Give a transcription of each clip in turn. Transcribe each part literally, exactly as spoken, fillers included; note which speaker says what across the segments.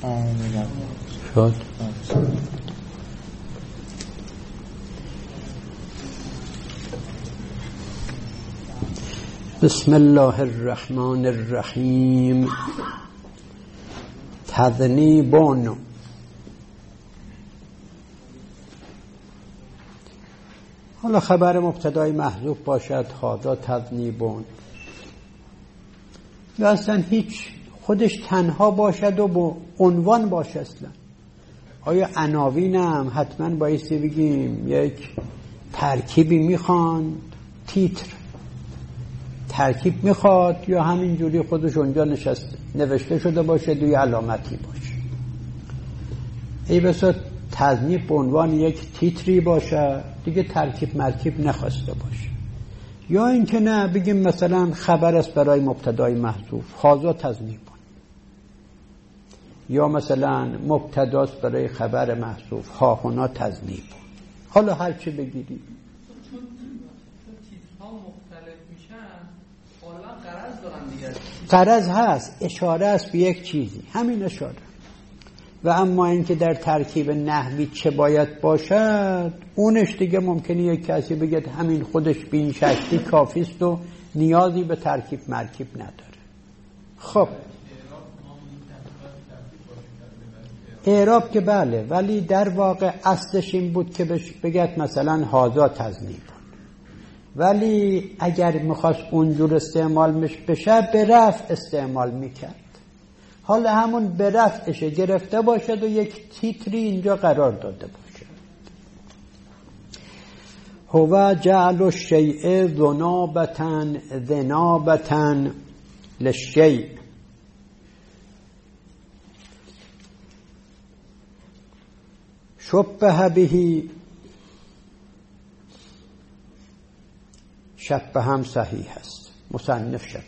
Speaker 1: شد. بسم الله الرحمن الرحیم. تذنیبون. حالا خبر مبتدای محذوف باشد هذا تذنیبون، یا اصلا هیچ خودش تنها باشد و با عنوان باشه. اصلا آیا عناوین هم حتما بایستی بگیم یک ترکیبی میخوان، تیتر ترکیب میخواد، یا همینجوری خودش اونجا نشسته نوشته شده باشه دوی علامتی باشه؟ ای بسا تذنیب به عنوان یک تیتری باشه دیگه، ترکیب مرکیب نخواسته باشه. یا اینکه نه بگیم مثلا خبر است برای مبتدای محذوف هذا تذنیبون، یا مثلا مبتداست برای خبر محذوف ها هنا تذنیبون. حالا هر چی بگیری.
Speaker 2: چون تیترها مختلف میشن غالبا غرض دارن دیگه.
Speaker 1: غرض هست، اشاره است به یک چیزی، همین اشاره. و اما اینکه در ترکیب نحوی چه باید باشد اونش دیگه ممکنه یک کسی بگه همین خودش به این شکلی کافی است و نیازی به ترکیب مرکیب نداره. خب اعراب که بله، ولی در واقع اصلش این بود که بگید مثلا هذا تذنیب، ولی اگر میخواست اونجور استعمال بشه به رفع استعمال میکرد. حالا همون به رفعش گرفته باشد و یک تیتری اینجا قرار داده باشد. هو جعل الشیء ذنابة ذنابة للشیء. شبه به، شبه هم صحیح است، مصنف شبه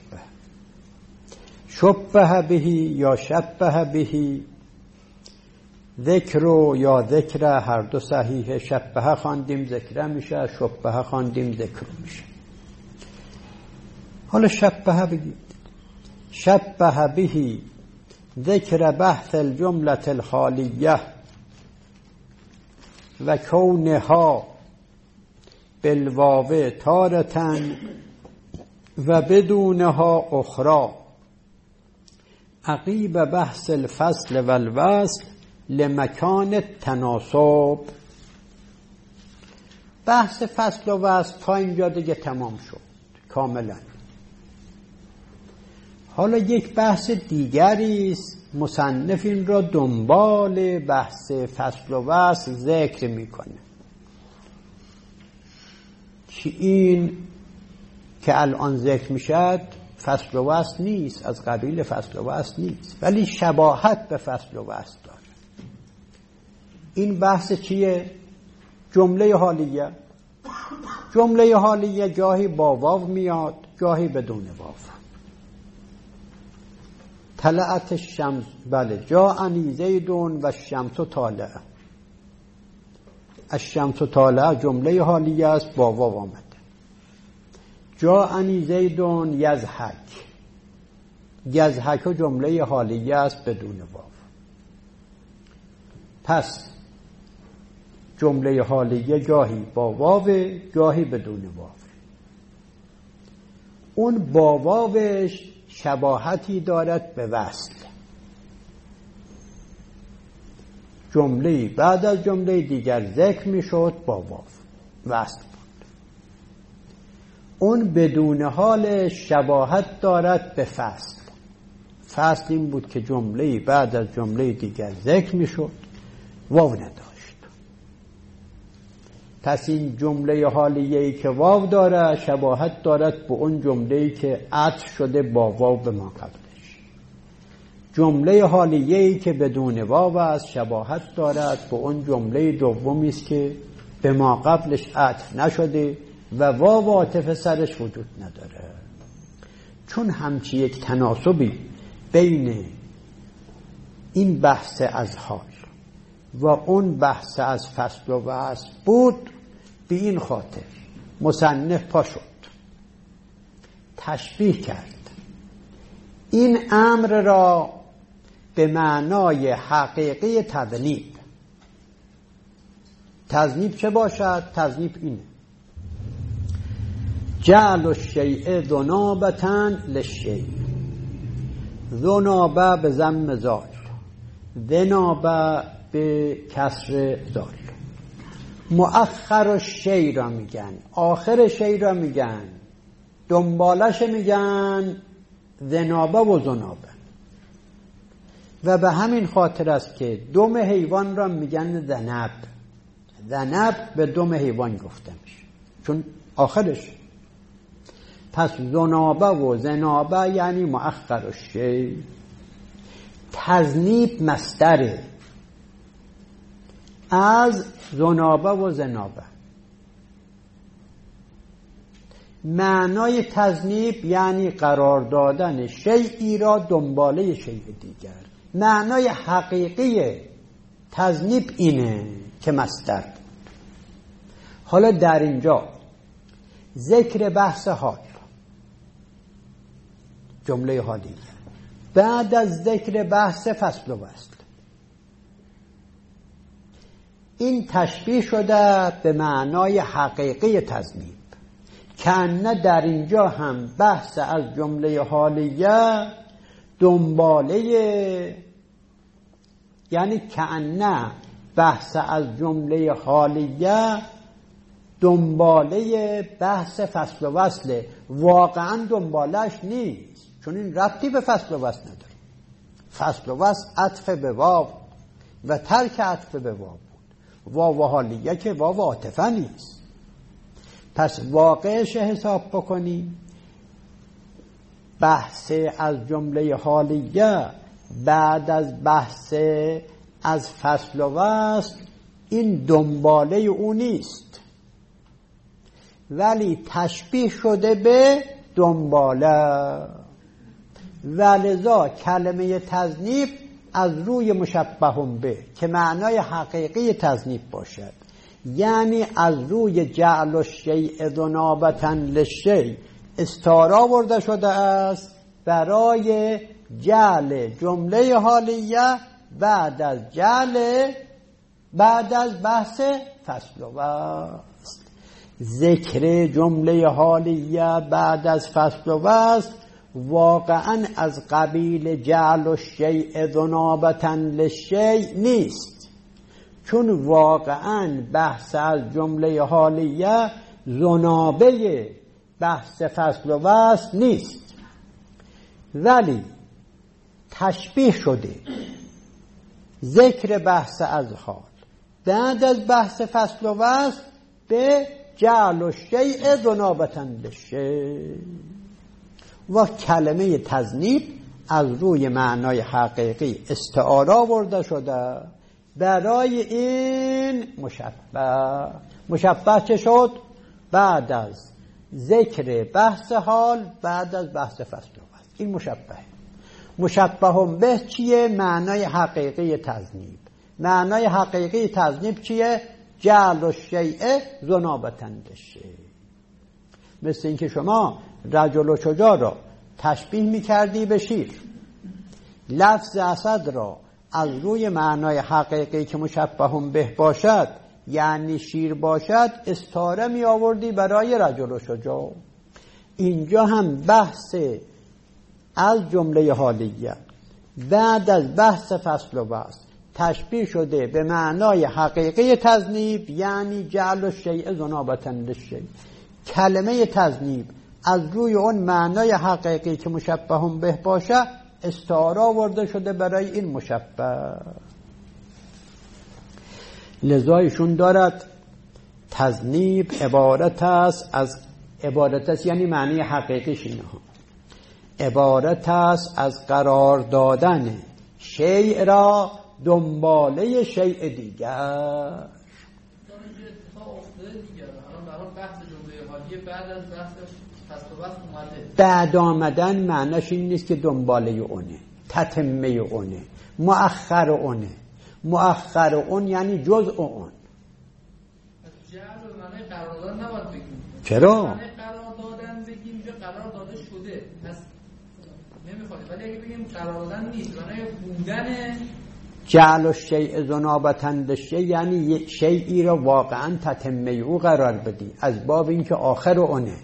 Speaker 1: شبه به یا شبه به، ذکر یا ذکر هر دو صحیحه. شبه خواندیم ذکر میشه، شبه خواندیم ذکر میشه. حالا شبه بگید. شبه به ذکر بحث الجمله الخالیه و کونها بالواو تارتن و بدونها اخرى عقیب بحث الفصل و الوصل لمکان التناسب. بحث فصل و وصل تا اینجا دیگه تمام شد کاملا. حالا یک بحث دیگری است، مصنف این را دنبال بحث فصل و وصل ذکر میکنه که این که الان ذکر میشد فصل و وصل نیست، از قبیل فصل و وصل نیست، ولی شباهت به فصل و وصل داره. این بحث چیه؟ جمله حالیه. جمله حالیه گاهی با واو میاد گاهی بدون واو. طلعت الشمس، بله، جاءنی زیدون و الشمس طالعه. الشمس طالعه جمله حالیه است با واو آمده. جاءنی زیدون یضحک، یضحک جمله حالیه است بدون واو. پس جمله حالیه گاهی با واو گاهی بدون واو. اون با واوش شباهتی دارد به وصل. جمله بعد از جمله دیگر ذکر می شد با واو وصل بود. اون بدون حال شباهت دارد به فصل. فصل این بود که جمله بعد از جمله دیگر ذکر می شد واو نداشت. پس این جمله حالیه‌ای که واو داره شباهت دارد به اون جمله‌ای که عطف شده با واو به ما قبلش. جمله حالیه‌ای که بدون واو است شباهت دارد به اون جمله دومی است که به ما قبلش عطف نشده و واو عاطفه سرش وجود نداره. چون همچی یک تناسبی بین این بحث از حال و اون بحث از فصل و وصل بود، به این خاطر مصنف پا شد تشبیه کرد این امر را به معنای حقیقی تذنیب. تذنیب چه باشد؟ تذنیب اینه: جعل الشیء ذنابة للشیء. ذنابه به ضم زال، ذنابه به کسر زال. مؤخر الشیء را میگن، آخر شیء را میگن، دنبالش میگن ذنابه و ذنابه. و به همین خاطر است که دم حیوان را میگن ذنب. ذنب به دم حیوان گفته میشه چون آخرش. پس ذنابه و ذنابه یعنی مؤخر الشیء. تذنیب مصدره از ذنابه و ذنابه. معنای تذنیب یعنی قرار دادن شیئی را دنباله شیء دیگر. معنای حقیقی تذنیب اینه که مصدر. حالا در اینجا ذکر بحث حال، جمله حالی، بعد از ذکر بحث فصل و وصل، این تشبیه شده به معنای حقیقی تذنیب. کأنه در اینجا هم بحث از جمله حالیه دنباله، یعنی کأنه بحث از جمله حالیه دنباله بحث فصل و وصل. واقعا دنبالش نیست چون این ربطی به فصل و وصل نداره. فصل و وصل عطف به واو و ترک عطف به واو بود. واو حالیه که واو عاطفه نیست. پس واقعش حساب بکنیم، بحث از جمله حالیه بعد از بحث از فصل و وصل این دنباله او نیست، ولی تشبیه شده به دنباله. ولذا کلمه تذنیب از روی مشبه به که معنای حقیقی تذنیب باشد، یعنی از روی جعل الشیء ذنابة للشیء استعاره آورده شده است برای جعل جمله حالیه بعد از جعل بعد از بحث فصل و وصل. ذکر جمله حالیه بعد از فصل و وصل واقعا از قبیل جعل الشیء ذنابة للشیء نیست، چون واقعا بحث از جمله حالیه ذنابه بحث فصل و وصل نیست، ولی تشبیه شده ذکر بحث از حال بعد از بحث فصل و وصل به جعل الشیء ذنابة للشیء. و کلمه تذنیب از روی معنای حقیقی استعاره آورده شده برای این مشبه. مشبه چه شد؟ بعد از ذکر بحث حال بعد از بحث فصل و وصل. این مشبه. مشبه به چیه؟ معنای حقیقی تذنیب. معنای حقیقی تذنیب چیه؟ جعل الشیء ذنابة للشیء. مثل اینکه شما رجل و شجاع را تشبیه می‌کردی به شیر، لفظ اسد را از روی معنای حقیقی که مشبه به باشد یعنی شیر باشد استعاره می آوردی برای رجل و شجاع. اینجا هم بحث از جمله حالیه بعد از بحث فصل و وصل تشبیه شده به معنای حقیقی تذنیب، یعنی جعل الشیء ذنابة للشیء. کلمه تذنیب از روی اون معنای حقیقی که مشبه به باشه استعاره آورده شده برای این مشبه. لذا ایشون دارد تذنیب عبارت است از عبارت است یعنی معنی حقیقیش اینه ها، عبارت است از قرار دادن شیء را دنباله شیء دیگر.
Speaker 2: بعد از بحثش فصل و وصل اومده.
Speaker 1: بعد آمدن معنیش این نیست که دنباله اونه، تتمه اونه، مؤخر اونه. مؤخر اون یعنی جزء اون.
Speaker 2: جعل به معنی قرار دادن نباید بگیم.
Speaker 1: چرا؟
Speaker 2: معنی قرار دادن بگیم که قرار داده شده. پس نمیخواد. ولی اگه بگیم قرار دادن نیست، معنی بودن
Speaker 1: جعل الشیء ذنابة للشیء یعنی یک شیئی را واقعا تتمه او قرار بدی، از باب اینکه آخر اونه.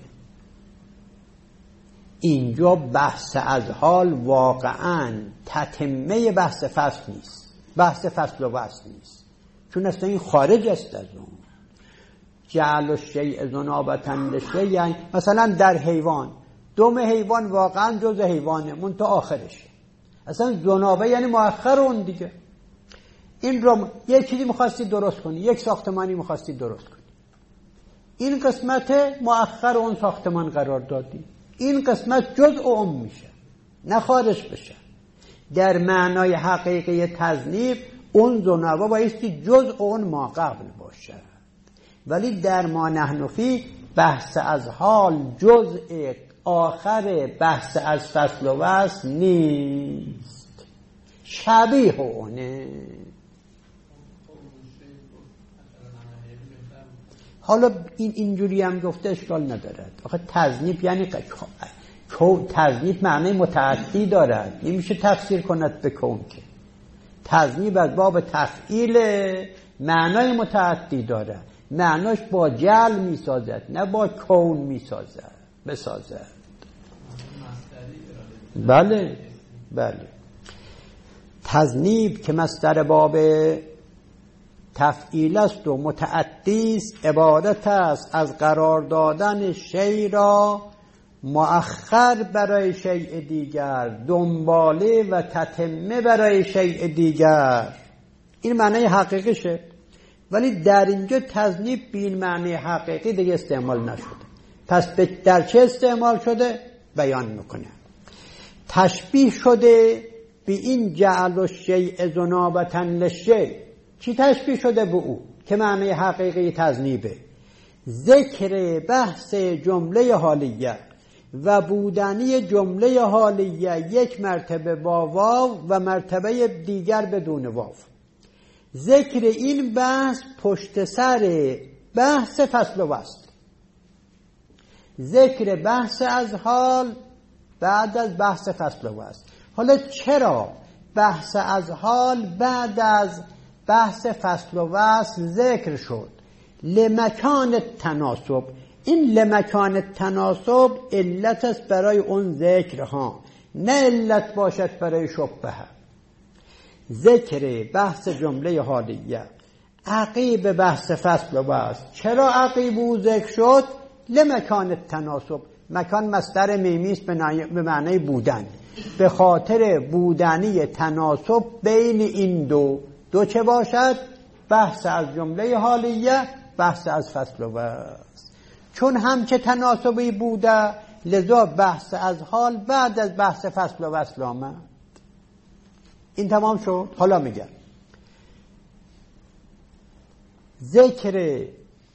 Speaker 1: اینجا بحث از حال واقعا تتمه بحث فصل نیست، بحث فصل و وصل نیست، چون اصلا این خارج است از اون. جعل الشیء ذنابة للشیء یعنی مثلا در حیوان، دم حیوان واقعا جز حیوانه منتها آخرشه، اصلا ذنابه یعنی مؤخر اون دیگه. این رو یک چیزی می‌خواستی درست کنی، یک ساختمانی می‌خواستی درست کنی، این قسمت مؤخر اون ساختمان قرار دادی، این قسمت جزء اون میشه، نه خارج بشه. در معنای حقیقی تذنیب اون ذنابه بایستی جزء اون ما قبل باشه، ولی در ما نحن فی بحث از حال جزء آخر بحث از فصل و وصل نیست، شبیه اونه. حالا این اینجوری هم گفته اشکال ندارد. آخه تذنیب یعنی تذنیب معنی متعدی دارد، نمیشه تفسیر کند به کون که. تذنیب از باب تفعیل معنای متعدی دارد، معناش با جعل میسازد نه با کون میسازد بسازد. بله بله. تذنیب که مصدر باب تفعیل است و متعدی است، عبارت است از قرار دادن شیء را مؤخر برای شیء دیگر، دنباله و تتمه برای شیء دیگر. این معنی حقیقیشه، ولی در اینجا تذنیب به این معنی حقیقی دیگه استعمال نشده. پس در چه استعمال شده؟ بیان میکنه. تشبیه شده به این جعل الشیء ذنابة للشیء. چی تشبیه شده به او که معنی حقیقی تذنیبه؟ ذکر بحث جمله حالیه و بودنی جمله حالیه یک مرتبه با واو و مرتبه دیگر بدون واو. ذکر این بحث پشت سر بحث فصل و وصل، ذکر بحث از حال بعد از بحث فصل و وصل. حالا چرا بحث از حال بعد از بحث فصل و وصل ذکر شد؟ لمکان تناسب. این لمکان تناسب علت است برای اون ذکر ها، نه علت باشد برای شبهه. ذکر بحث جمله حالیه عقیب بحث فصل و وصل. چرا عقیب او ذکر شد؟ لمکان تناسب. مکان مصدر میمی است به معنی بودن، به خاطر بودنی تناسب بین این دو. دو چه باشد؟ بحث از جمله حالیه، بحث از فصل و وصل. چون هم چه تناسبی بوده، لذا بحث از حال بعد از بحث فصل و وصل آمد. این تمام شد. حالا میگم ذکر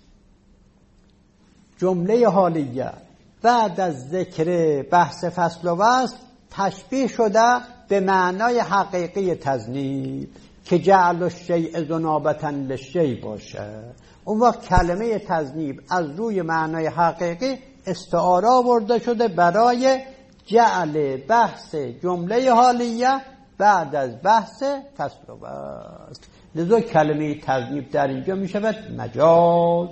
Speaker 1: جمله حالیه بعد از ذکر بحث فصل و وصل تشبیه شده به معنای حقیقی تذنیب که جعل الشیء ذنابة للشیء باشه. اون وقت کلمه تذنیب از روی معنای حقیقی استعاره آورده شده برای جعل بحث جمله حالیه بعد از بحث فصل و وصل. لذا کلمه تذنیب در اینجا می شود مجاز.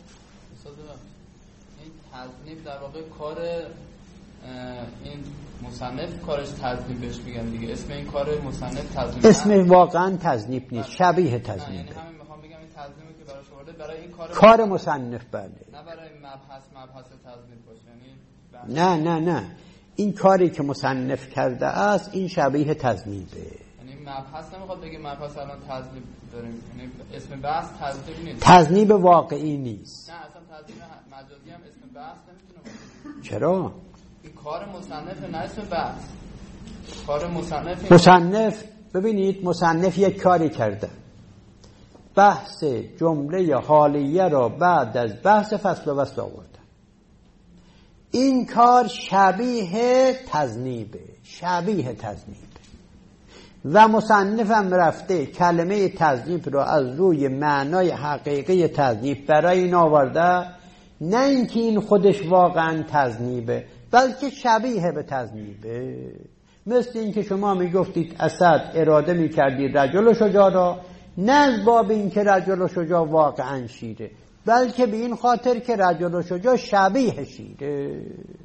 Speaker 3: این تذنیب در واقع کار این مصنف کارش تذنیب بهش میگن دیگه. اسم این کار مصنف تذنیب،
Speaker 1: اسم واقعا تذنیب نیست، شبیه تذنیبه.
Speaker 3: یعنی همین میخوام بگم این تذنیبی که براش آورده برای این کار
Speaker 1: کار مصنف، بله،
Speaker 3: نه برای مبحث مبحث تذنیب باشه. یعنی
Speaker 1: نه نه نه این کاری که مصنف کرده است این شبیه تذنیبه.
Speaker 3: یعنی مبحث نمیخواد بگه مبحث الان تذنیب داریم، یعنی اسم بحث تذنیب نیست،
Speaker 1: تذنیب واقعی نیست.
Speaker 3: نه اصلا تذنیب مجازی هم اسم بحث نمیتونه باشه.
Speaker 1: چرا؟
Speaker 3: این کار مصنف نه اسم بحث. کار مصنف
Speaker 1: مصنف ببینید مصنف یک کاری کرده، بحث جمله حالیه را بعد از بحث فصل و وصل آورده. این کار شبیه تذنیبه، شبیه تذنیبه و مصنف هم رفته کلمه تذنیب را از روی معنای حقیقی تذنیب برای این آورده، نه اینکه این خودش واقعا تذنیبه بلکه شبیه به تذنیبه. مثل این که شما میگفتید اسد اراده میکردید رجل شجاع را، نه از باب این که رجل شجاع واقعا شیره، بلکه به این خاطر که رجل شجاع شبیه شیره.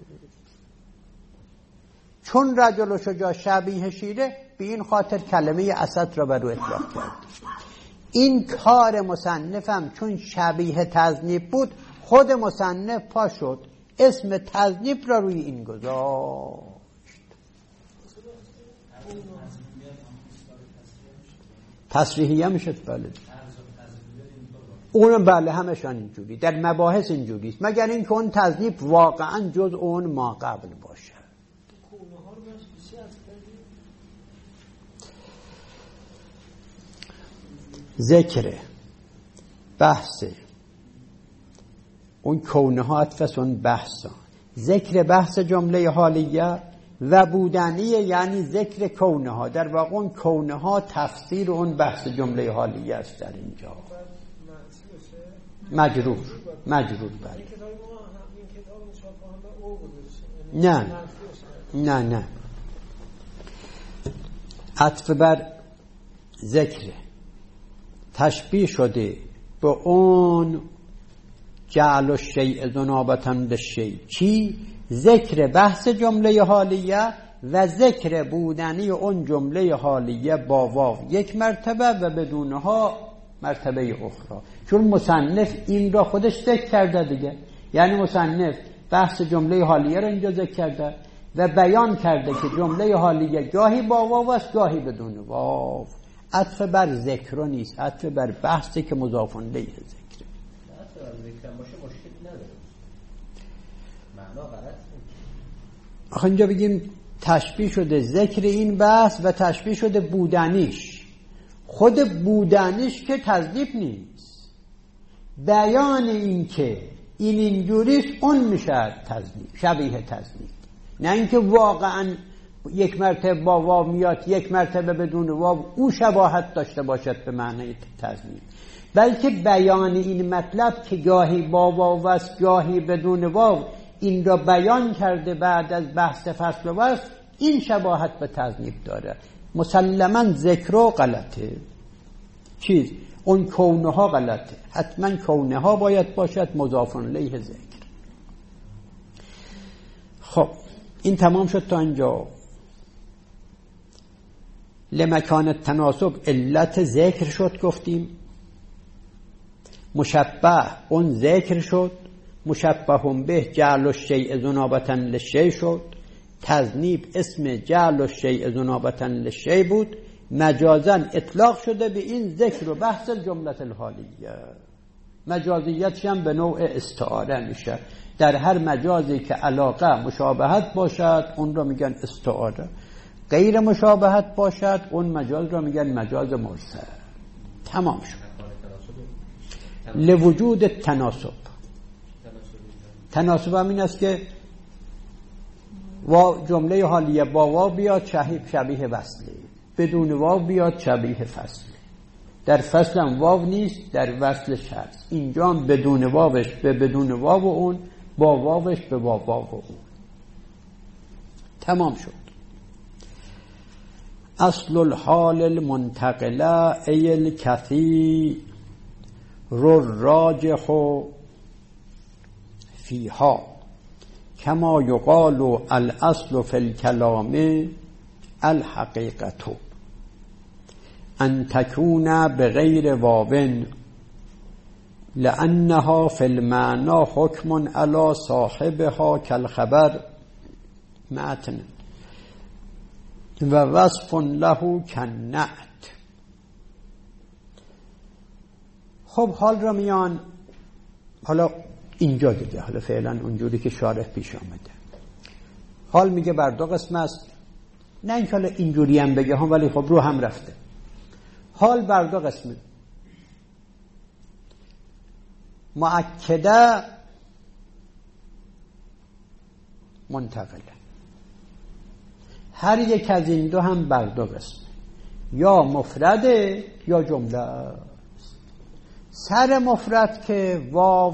Speaker 1: چون رجل شجاع شبیه شیره، به این خاطر کلمه اسد را بر او اطلاق کرد. این کار مصنفم چون شبیه تذنیب بود، خود مصنف پا شد اسم تذنیب را روی این گذاشت. تصریحیه میشد. بله اونم بله همشان اینجوری، در مباحث اینجوری است، مگر اینکه اون تذنیب واقعا جز اون ما قبل باشه. ذکر بحث اون کونه ها اتفس اون بحثا، ذکر بحث جمله حالیه و بودنی، یعنی ذکر کونه ها. در واقع اون کونه ها تفسیر اون بحث جمله حالیه است. در اینجا مجرور مجرور بله. نه نه نه عطف بر ذکر تشبیه شده به اون جعل الشیء ذنابة للشیء. چی؟ ذکر بحث جمله حالیه و ذکر بودنی اون جمله حالیه با واو یک مرتبه و بدونها مرتبه اخرى. چون مصنف این را خودش ذکر کرده دیگه، یعنی مصنف بحث جمله حالیه را اینجا ذکر کرده و بیان کرده که جمله حالیه گاهی با واو است گاهی بدون واو. عطف بر ذکر نیست، عطف بر بحثی که مضاف الیه ذکر.
Speaker 4: عطف بر ذکر باشه مشکل نداره، معنا غلط نیست.
Speaker 1: آخه اینجا بگیم تشبیه شده ذکر این بحث و تشبیه شده بودنیش. خود بودنیش که تذنیب نیست، بیان این که این اینجوریست اون میشه تذنیب، شبیه تذنیب. نه اینکه واقعا یک مرتبه با واو میاد یک مرتبه بدون واو او شباهت داشته باشد به معنی تذنیب، بلکه بیان این مطلب که گاهی با واو است گاهی بدون واو این را بیان کرده بعد از بحث فصل و وصل، این شباهت به تذنیب داره. مسلما ذکر و غلطه، چیز اون کونه ها غلطه، حتما کونه ها باید باشد مضاف الیه ذکر. خب این تمام شد تا اینجا. لمکان التناسب علت ذکر شد گفتیم، مشبه اون ذکر شد، مشبه به جعل الشیء ذنابة للشیء شد، تذنیب اسم جعل الشیء ذنابة للشیء بود، مجازا اطلاق شده به این ذکر و بحث الجمله الحالیه. مجازیتش هم به نوع استعاره میشه. در هر مجازی که علاقه مشابهت باشد اون رو میگن استعاره، غیر مشابهت باشد اون مجاز رو میگن مجاز مرسل. تمام شد. لوجود تناسب، تناسب هم این است که وا جمله حالیه با واو بیاد شبیه وصله، بدون واو بیاد شبیه فصله. در فصل هم واو نیست، در وصلش هست. اینجا هم بدون واوش به بدون واو اون، با واوش به با واو اون. تمام شد. اصل الحال المنتقله ای الکثیر الراجح فیها کما یقال الاصل فی الکلام الحقیقة ان تکون بغیر واو لانها فی المعنى حکم علی صاحبها کالخبر متن و وصف له کنعت. خب حال را میان حالا اینجا دیگه، حالا فعلا اونجوری که شارح پیش آمده. حال میگه بر دو قسم است، نه اینکه حالا اینجوری هم بگه هم، ولی خب رو هم رفته. حال بر دو قسمه، مؤکده منتقله. هر یک از این دو هم بر دو قسم، یا مفرده یا جمله است. سر مفرد که واو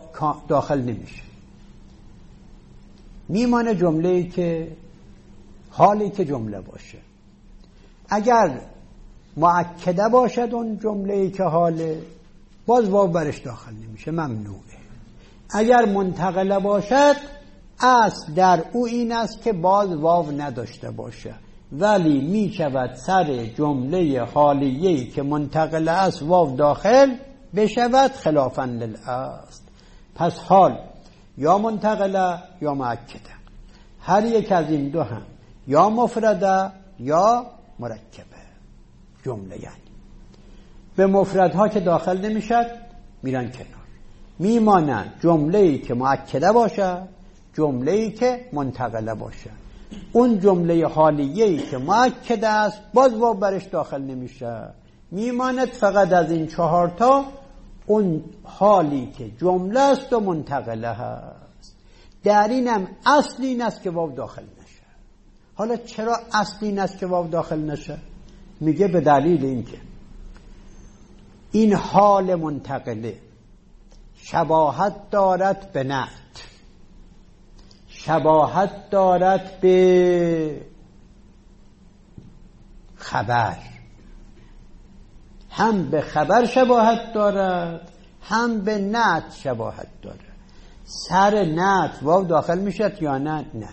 Speaker 1: داخل نمیشه، میمانه جمله‌ای که حالی که جمله باشه. اگر مؤکده باشد اون جمله‌ای که حاله، باز واو برش داخل نمیشه، ممنوعه. اگر منتقله باشد اصل در او این است که باز واو نداشته باشه، ولی می شود سر جمله حالیه‌ای که منتقله است واو داخل بشود خلافاً للاصل. پس حال یا منتقله یا مؤکده، هر یک از این دو هم یا مفرده یا مرکبه جمله. یعنی به مفردها که داخل نمیشد میرن کنار، میمانند جمله‌ای که مؤکده باشه، جمله‌ای که منتقله باشه. اون جمله حالیه‌ای که مؤکده است باز واو برش داخل نمیشه، میماند فقط از این چهار تا اون حالی که جمله است و منتقله هست. در اینم اصل این است که واو داخل نشه. حالا چرا اصل این است که واو داخل نشه؟ میگه به دلیل اینکه این حال منتقله شباهت دارد به نعت، شباهت دارد به خبر، هم به خبر شباهت دارد هم به نعت شباهت دارد. سر نعت واو داخل میشد یا نه؟ نه.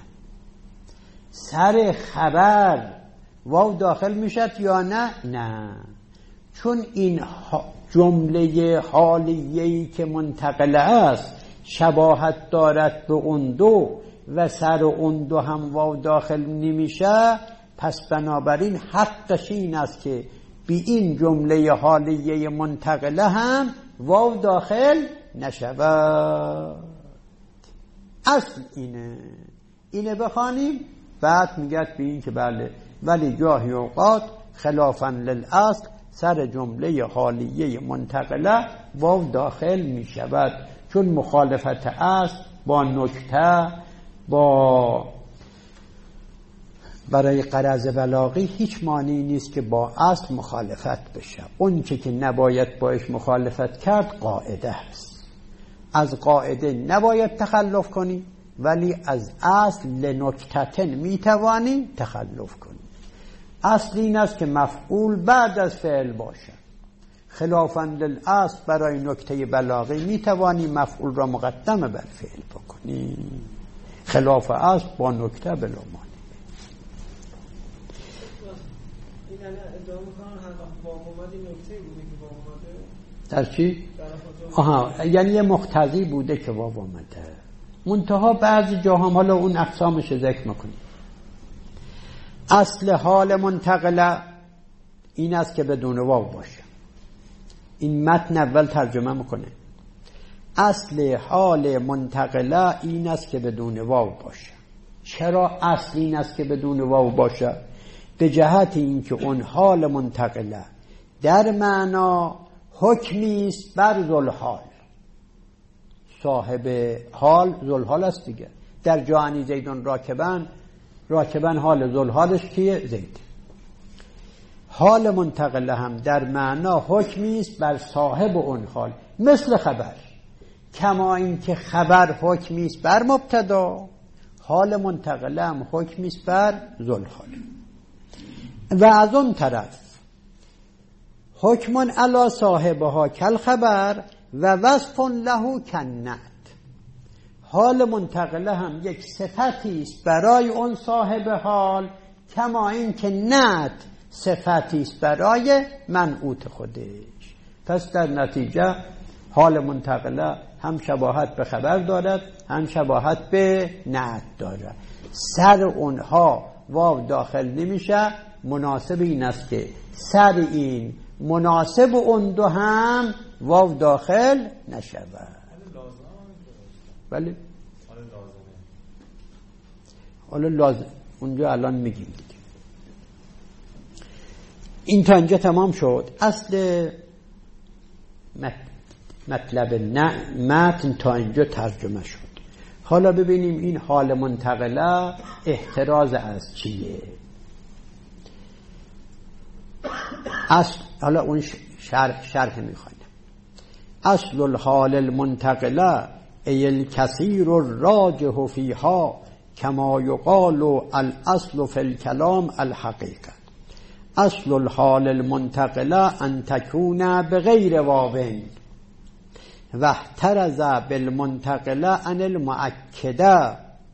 Speaker 1: سر خبر واو داخل میشد یا نه؟ نه. چون این جمله حالیه‌ای که منتقله است شباهت دارد به اون دو و سر اون دو هم واو داخل نمیشه، پس بنابراین حقش این است که بی این جمله حالیه منتقله هم واو داخل نشود. اصل اینه اینه بخوانیم، بعد میگد به این که بله، ولی گاهی اوقات خلافاً للاصل سر جمله حالیه منتقله واو داخل میشود، چون مخالفت اصل با نکته با برای غرض بلاغی هیچ معنی نیست که با اصل مخالفت بشه. اون چه که نباید باش مخالفت کرد قاعده است. از قاعده نباید تخلف کنی، ولی از اصل لنکتتن میتوانی تخلف کنی. اصل این است که مفعول بعد از فعل باشه. خلافاً للاصل برای نکته بلاغی میتوانی مفعول را مقدم بر فعل بکنی. خلاف اصل با نکته بلا معنی.
Speaker 2: این یعنی ادعا میکنن هر وقت واو اومد این نکته بوده که واو اومده؟
Speaker 1: در چی؟ آها، یعنی یه مقتضی بوده که واو اومده. منتها بعضی جاها حالا اون اقسامش ذکر میکنیم. اصل حال منتقله این است که بدون واو باشه. این متن اول ترجمه میکنه. اصل حال منتقله این است که بدون واو باشه. چرا اصل این است که بدون واو باشه؟ به جهت اینکه اون حال منتقله در معنا حکمی است بر ذوالحال. صاحب حال ذوالحال است دیگه. در جاءنی زیدون راکبن، راکبن حال ذوالحالش کیه؟ زید. حال منتقله هم در معنا حکمی است بر صاحب اون حال، مثل خبر. کما اینکه خبر حکمی است بر مبتدا، حال منتقله هم حکمی است بر ذوالحال. و از اون طرف حکمون علی صاحبها کل خبر و وصف له کنعت. حال منتقله هم یک صفتی است برای اون صاحب حال، کما اینکه نعت صفتی است برای منعوت خودش. پس در نتیجه حال منتقله هم شباهت به خبر دارد، هم شباهت به نعت دارد. سر اونها واو داخل نمیشه. مناسب این است که سر این مناسب اون دو هم واو داخل نشود. بله حالا لازم اونجا الان میگیم دیگه. این تا اینجا تمام شد. اصل مطلب نه متن تا اینجا ترجمه شد. حالا ببینیم این حال منتقله احتراز از چیه. اصل حالا اون شرح شرح میخوایم. اصل الحال المنتقله ای الکثیر الراجح فیها کما یقال الاصل فی الکلام الحقیقه اصل الحال المنتقله ان تکون بغیر واو و احترز بالمنتقله عن المؤکده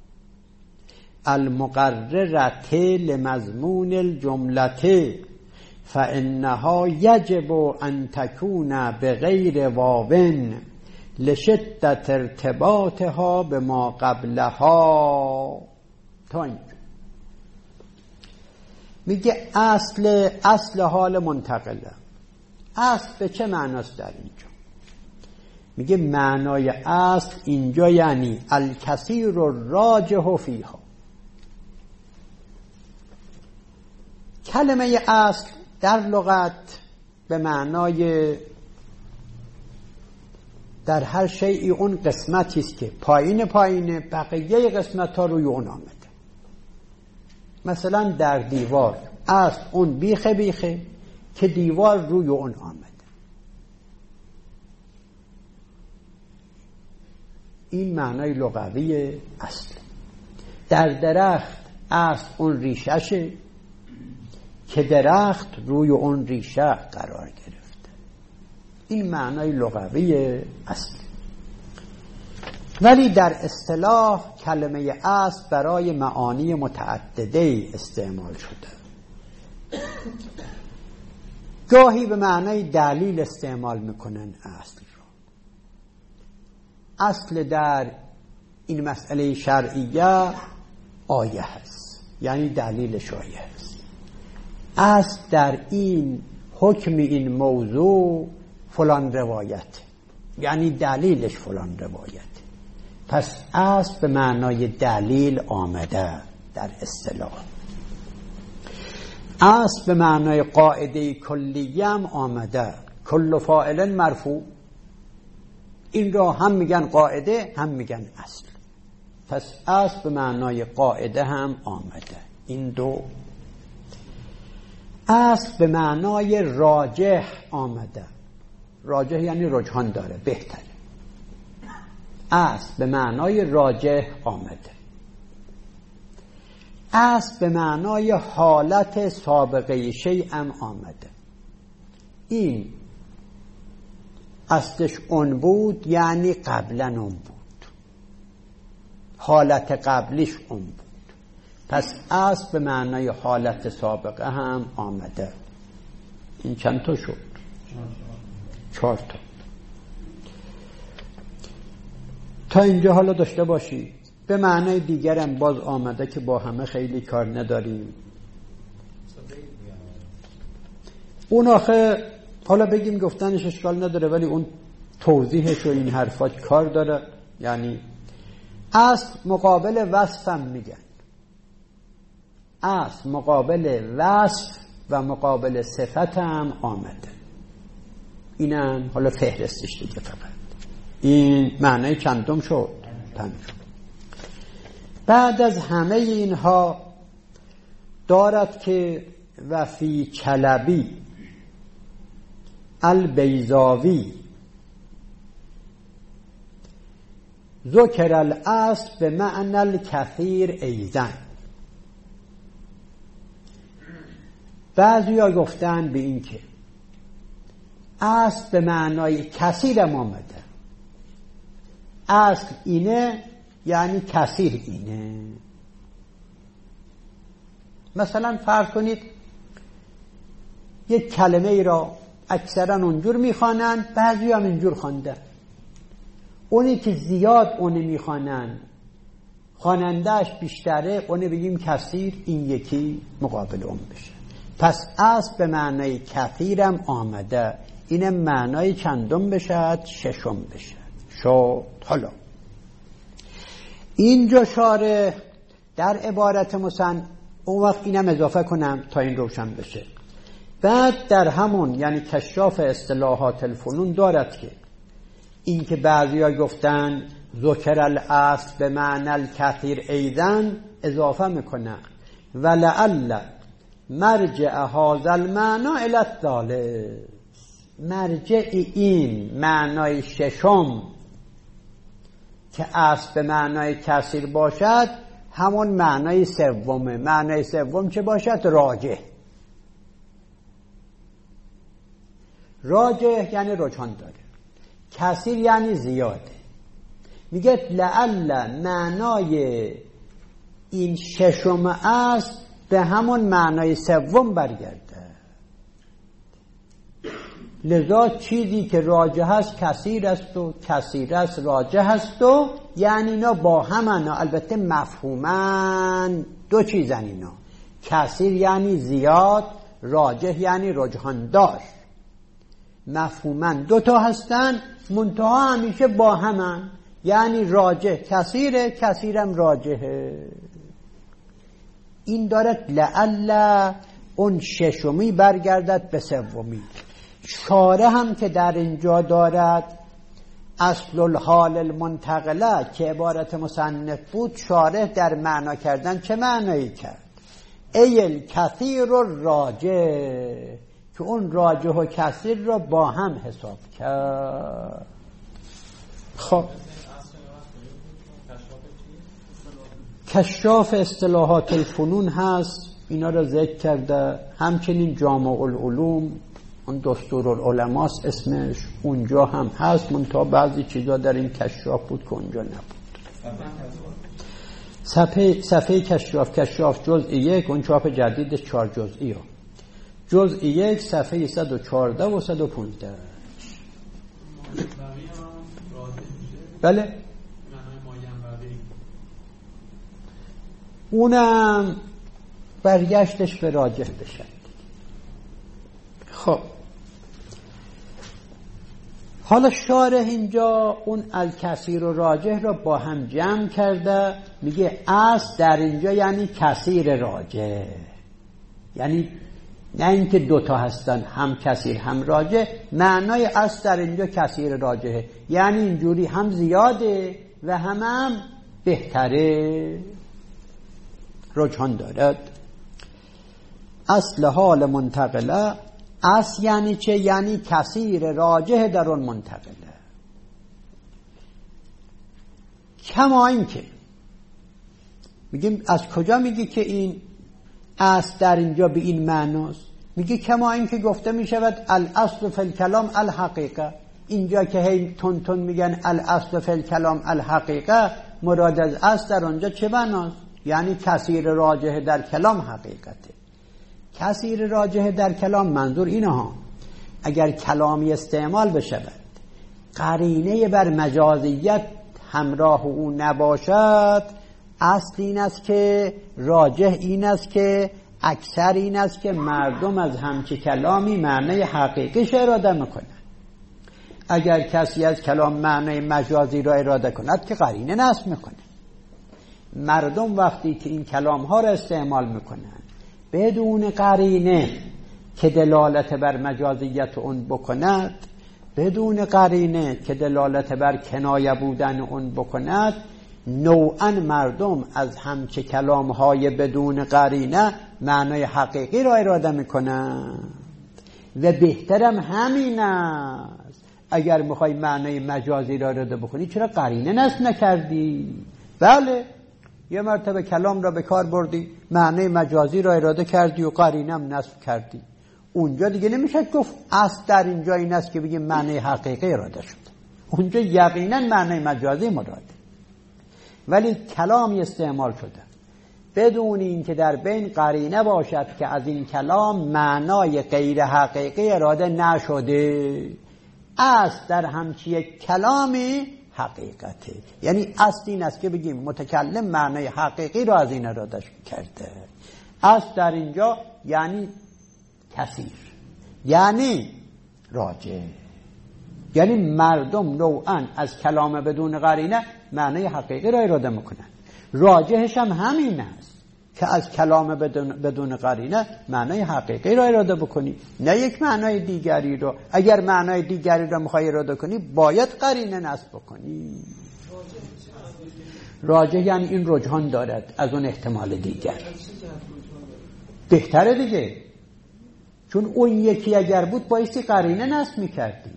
Speaker 1: المقررة لمضمون الجملة فإنها يجب أن تكون بغير واو لشدة ارتباطها بما قبلها. تا اینجا میگه اصل اصل حال منتقله. اصل به چه معناست در اینجا؟ میگه معنای اصل اینجا یعنی الکثیر الراجح فیها. کلمه اصل در لغت به معنای در هر شیئی اون قسمتی است که پایین پایین بقیه قسمت ها روی اون آمده. مثلا در دیوار اصل اون بیخه بیخه که دیوار روی اون آمده. این معنای لغوی اصل. در درخت اصل اون ریششه که درخت روی اون ریشه قرار گرفته. این معنای لغوی اصل. ولی در اصطلاح کلمه اصل برای معانی متعدده استعمال شده. گاهی به معنای دلیل استعمال میکنن اصل رو. اصل در این مسئله شرعیه آیه هست، یعنی دلیلش آیه هست. اصل در این حکم این موضوع فلان روایت، یعنی دلیلش فلان روایت. پس اصل به معنای دلیل آمده در اصطلاح. اصل به معنای قاعده کلیه هم آمده. کل فاعل مرفوع. این را هم میگن قاعده هم میگن اصل. پس اصل به معنای قاعده هم آمده. این دو. اصل به معنای راجح آمده. راجح یعنی رجحان داره، بهتره. اصل به معنای راجح آمده. اصل به معنای حالت سابقه شیء هم آمده. این اصلش اون بود یعنی قبلا اون بود، حالت قبلیش اون بود. پس اصل به معنای حالت سابقه هم آمده. این چند تا شد؟ چهار تا. تا اینجا حالا داشته باشی. به معنای دیگرم باز آمده که با همه خیلی کار نداریم. اون آخه حالا بگیم گفتنش اشکال نداره، ولی اون توضیحش و این حرفات کار داره. یعنی اصل مقابل وصف هم میگن. اصل مقابل وصف و مقابل صفت هم آمده. اینم حالا فهرستش دیگه. فقط این معنای چندم شد؟ پنجم. بعد از همه اینها دارد که و فی چلبی البیضاوی ذکر الاصل به معنی الکثیر ایضا. بعضی ها گفتن به این که اصل به معنای کثیر هم آمده. اصل اینه یعنی کثیر اینه. مثلا فرض کنید یک کلمه ای را اکثرا اونجور میخوانن، بعضی هم اینجور خواندن. اونی که زیاد اونی میخوانن، خوانندهش بیشتره، اونی بگیم کثیر، این یکی مقابل اون بشه. پس اصل به معنای کثیرم آمده. این معنای چندم بشد؟ ششم بشد. شد. حالا اینجا شارح در عبارت مسن اون وقت اینم اضافه کنم تا این روشن بشه. بعد در همون یعنی کشاف اصطلاحات الفنون دارد که این که بعضی ها گفتن ذکر الاصل به معنی الکثیر ایضا اضافه میکنن ولعل مرجع هذا المعنی الی الثالث. مرجع این معنای ششم که اصل به معنای کثیر باشد همون معنای سومه. معنای سوم چه باشد؟ راجح. راجح یعنی رجحان داره. کثیر یعنی زیاده. میگه لعل معنای این ششم است به همون معنای سوم برگرده. لذا چیزی که راجح است کثیر است و کثیر است راجح است و یعنی اینا با همن. البته مفهومن دو چیزن اینا. کثیر یعنی زیاد، راجح یعنی رجحان دار. مفهومن دو تا هستن، منتها همیشه با همن. یعنی راجح کثیره، کثیرم راجحه. این دارد لعل اون ششمی برگردد به سومی. شارح هم که در اینجا دارد اصل الحال المنتقله که عبارت مصنف بود، شارح در معنا کردن چه معنایی کرد؟ ای الکثیر الراجح، که اون راجح و کثیر را با هم حساب کرد. خب کشاف اصطلاحات الفنون هست، اینا را ذکر کرده. همچنین جامع العلوم، اون دستور العلماء اسمش، اونجا هم هست، منتها بعضی چیزا در این کشاف بود که اونجا نبود. صفحه صفحه کشاف کشاف جزء یک، اون چاپ جدیدش چهار جزئی ها. جزء یک صفحه صد و چهارده و صد و پانزده. بله اونم برگشتش به راجح بشه. خب حالا شارح اینجا اون الکثیر و راجح را با هم جمع کرده. میگه اصل در اینجا یعنی کثیر راجح، یعنی نه اینکه دوتا هستن هم کثیر هم راجح. معنای اصل در اینجا کثیر راجحه، یعنی اینجوری هم زیاده و هم هم بهتره، رجحان دارد. اصل حال منتقله، اصل یعنی چه؟ یعنی کثیر راجح در اون منتقله. کما این که میگیم از کجا میگی که این اصل در اینجا به این معناست؟ میگه کما این که گفته میشود الاصل فی الکلام الحقیقه. اینجا که هی تون تون میگن الاصل فی الکلام الحقیقه، مراد از اصل در اونجا چه معناست؟ یعنی کثیر راجح در کلام حقیقته. کثیر راجح در کلام منظور اینه ها، اگر کلامی استعمال بشود قرینه بر مجازیت همراه او نباشد، اصل این است که راجح این است که اکثر این است که مردم از همچه کلامی معنی حقیقیش اراده میکنند. اگر کسی از کلام معنی مجازی را اراده کند که قرینه نصب میکنه. مردم وقتی که این کلام ها را استعمال میکنند بدون قرینه که دلالت بر مجازیت اون بکند، بدون قرینه که دلالت بر کنایه بودن اون بکند، نوعا مردم از همچه کلام های بدون قرینه معنای حقیقی را اراده میکنند. و بهترم همین است، اگر میخوای معنای مجازی را اراده بکنی چرا قرینه نصب نکردی؟ بله، یه مرتبه کلام را به کار بردی، معنی مجازی را اراده کردی و قرینه هم نصب کردی، اونجا دیگه نمیشه گفت اصل در اینجا این است که بگیم معنی حقیقی اراده شد. اونجا یقینا معنی مجازی مراده. ولی کلامی استعمال شده بدون این که در بین قرینه باشد که از این کلام معنای غیر حقیقی اراده نشده، اصل در همچی یک کلامی حقیقته. یعنی اصل این است که بگیم متکلم معنای حقیقی را از این اراده کرده. اصل در اینجا یعنی کثیر، یعنی راجح، یعنی مردم نوعا از کلام بدون قرینه معنای حقیقی را اراده میکنن. راجحش هم همین است که از کلام بدون, بدون قرینه معنای حقیقی را اراده بکنی، نه یک معنای دیگری را. اگر معنای دیگری را میخوای اراده کنی باید قرینه نصب بکنی. راجح یعنی این رجحان دارد از اون احتمال دیگر، بهتره دیگه، چون اون یکی اگر بود بایستی قرینه نصب میکردی.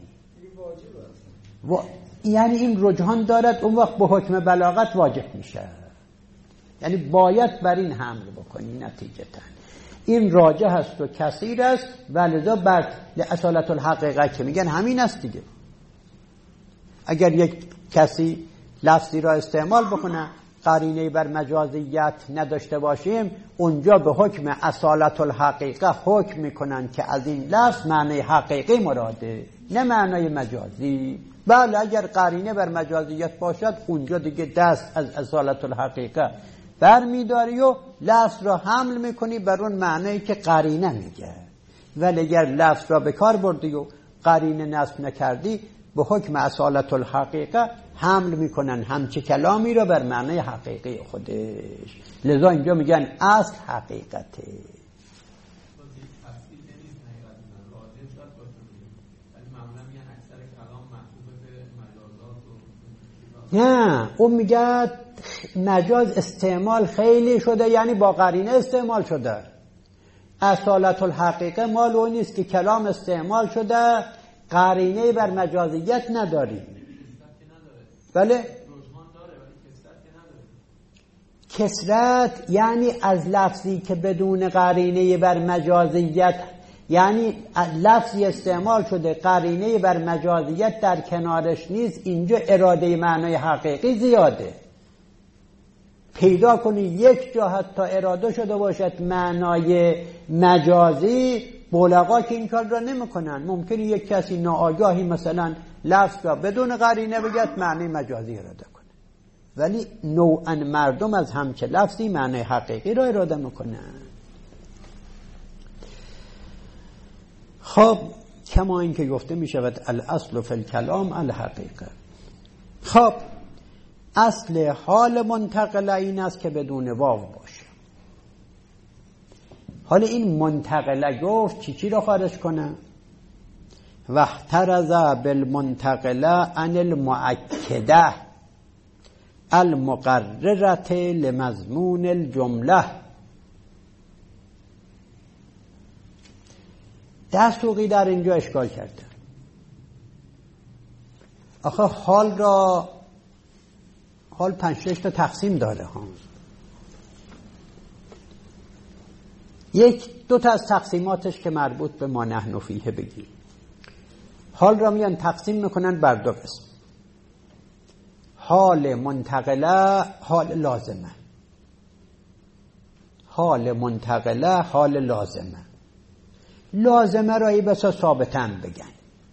Speaker 1: و یعنی این رجحان دارد، اون وقت به حکم بلاغت واجب میشه. یعنی باید بر این حمل بکنی نتیجتا. این راجح است و کثیر است و لذا بر اصالت الحقیقه که میگن همین است دیگه. اگر یک کسی لفظی را استعمال بکنه قرینه بر مجازیت نداشته باشیم، اونجا به حکم اصالت الحقیقه حکم میکنن که از این لفظ معنی حقیقی مراده، نه معنی مجازی. بله اگر قرینه بر مجازیت باشد اونجا دیگه دست از اصالت الحقیقه بر میداری و لفظ را حمل میکنی بر اون معنی که قرینه میگه. ولی اگر لفظ را به کار بردی و قرینه نصب نکردی به حکم اصالت الحقیقه حمل میکنن همچه کلامی را بر معنی حقیقی خودش. لذا اینجا میگن اصل حقیقته. نه اون میگه مجاز استعمال خیلی شده، یعنی با قرینه استعمال شده. اصالت الحقیقه مال اون نیست که کلام استعمال شده قرینه بر مجازیت نداری. بله کسرت یعنی از لفظی که بدون قرینه بر مجازیت، یعنی لفظی استعمال شده قرینه بر مجازیت در کنارش نیست، اینجا اراده معنای حقیقی زیاده. پیدا کنی یک جا حتی اراده شده باشد معنای مجازی، بلغا که این کار را نمی کنن. ممکنه یک کسی ناآگاهی مثلا لفظ را بدون قرینه بگید معنی مجازی اراده کنه، ولی نوعا مردم از همچه لفظی معنی حقیقی را اراده میکنن. خب کما این که گفته می شود الاصل فی الکلام الحقیقه. خب اصل حال منتقله این است که بدون واو باشه. حالا این منتقله گفت چی چی را خارج کنه؟ واحترز بالمنتقله عن المؤکده المقررة لمضمون الجمله. دستوقی در اینجا اشکال کرده. آخه حال را حال پنج شش تا تقسیم داره ها. یک دو تا از تقسیماتش که مربوط به ما نحن فیه بگیم. حال را میان تقسیم میکنن بر دو قسم. حال منتقله، حال لازمه. حال منتقله، حال لازمه. لازمه را ای بسا ثابتن بگن.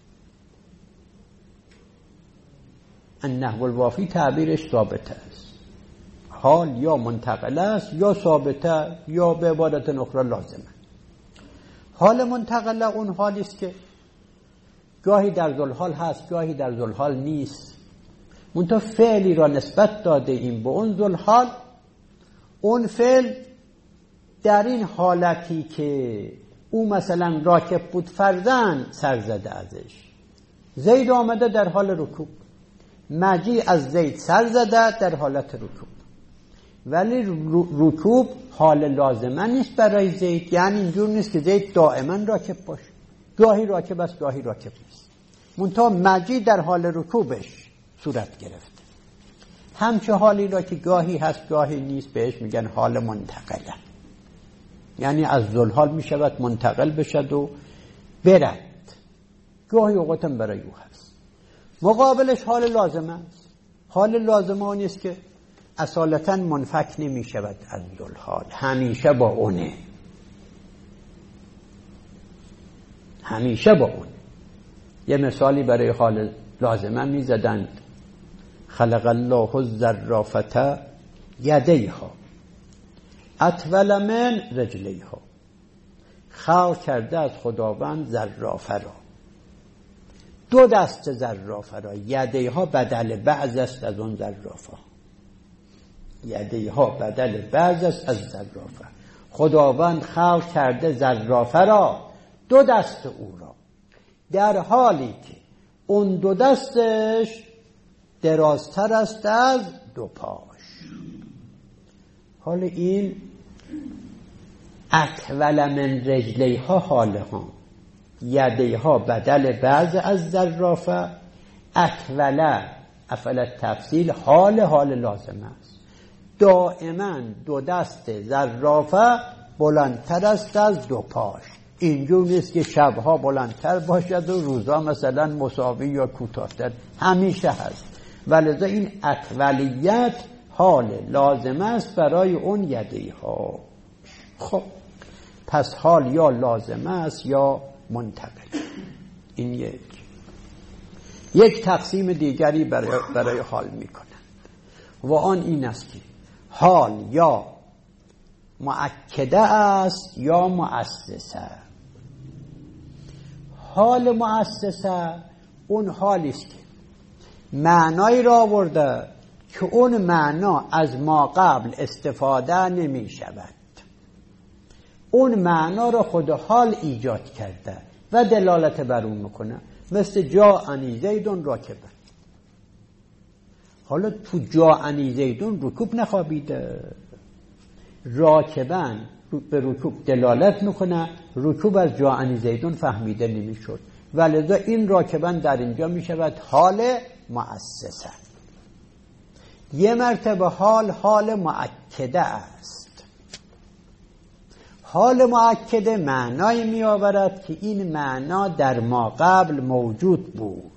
Speaker 1: النحو الوافی تعبیرش ثابته است. حال یا منتقله است یا ثابته یا به عبارت اخرى لازمه. حال منتقله اون حالی است که گاهی در ذوالحال هست گاهی در ذوالحال نیست. منتها فعلی را نسبت داده این به اون ذوالحال، اون فعل در این حالتی که او مثلا راکب بود فرزن سر زده ازش. زید آمده در حال رکوب، مجیء از زید سر زده در حالت رکوب، ولی رکوب حال لازمه نیست برای زید. یعنی اینجور نیست که زید دائما راکب باشه، گاهی راکب است گاهی راکب نیست. منتها مجیء در حال رکوبش صورت گرفته. همچه حالی را که گاهی هست گاهی نیست بهش میگن حال منتقله. یعنی از ذوالحال می شود منتقل بشد و برد، گاهی اوقاتم برای او هست. مقابلش حال لازمه است. حال لازمه اون است که اصالتا منفک نمی شود از ذوالحال، همیشه با اونه، همیشه با اون. یه مثالی برای حال لازمه می زدند. خلق الله الزرافة یدیها اطول من رجلیها. خلق کرده از خداوند زرافه را، دو دست زرافه را. یدیها بدل بعض است از اون زرافه. یدیها بدل بعض است از زرافه. خداوند خلق کرده زرافه را، دو دست او را، در حالی که اون دو دستش درازتر است از دو پاش. حال این اطول من رجلیها حاله ها، یدیها بدل بعض از زرافه، اطوله افعل تفصیل حال حال لازم است. دائما دو دست زرافه بلندتر است از دو پاش. اینجور نیست که شبها بلندتر باشد و روزا مثلا مساوی یا کوتاه‌تر، همیشه هست. ولذا این اطولیت حال لازم است برای اون یدی ها. خب پس حال یا لازم است یا منتقل. این یک یک تقسیم دیگری برای, برای حال میکنند و آن این است که حال یا مؤکده است یا مؤسسه. حال مؤسسه اون حالی است که معنایی را آورده که اون معنا از ما قبل استفاده نمی شود. اون معنا را خود حال ایجاد کرده و دلالت بر اون میکنه. مثل جاءنی زیدون راکبن. حالا تو جاءنی زیدون رکوب نخوابیده، راکبن به رکوب دلالت میکنه، رکوب از جاءنی زیدون فهمیده نمیشد، ولذا این راکبن در اینجا میشود حال مؤسسه. یه مرتبه حال حال مؤکده است. حال مؤکده معنایی می آورد که این معنا در ما قبل موجود بود.